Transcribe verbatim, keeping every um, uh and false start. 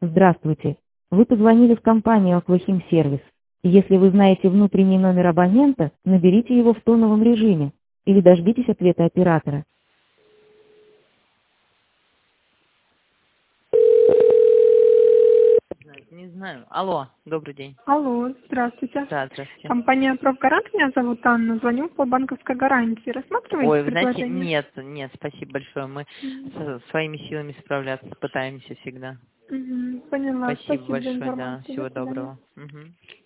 Здравствуйте. Вы позвонили в компанию Аквахим Сервис. Если вы знаете внутренний номер абонента, наберите его в тоновом режиме или дождитесь ответа оператора. Не знаю. Алло, добрый день. Алло, здравствуйте. Да, здравствуйте. Компания «Профгарант», меня зовут Анна, звоню по банковской гарантии. Рассматриваете Ой, вы знаете, предложение? нет, нет, спасибо большое. Мы со своими силами справляться пытаемся всегда. Мгм, поняла. Спасибо Спасибо за большое, да. информацию. До Всего свидания. доброго. Мгм.